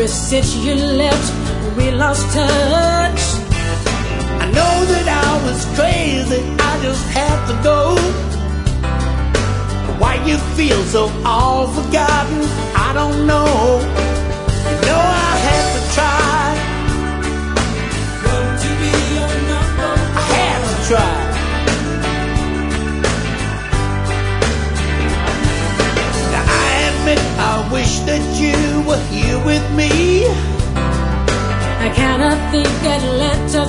ever since you left, we lost touch. I know that I was crazy, I just had to go. Why you feel so all forgotten, I don't know. You know I had to try. Want to be your number one. I had to try. Now I admit I wish that you were here with me. I kinda think that letter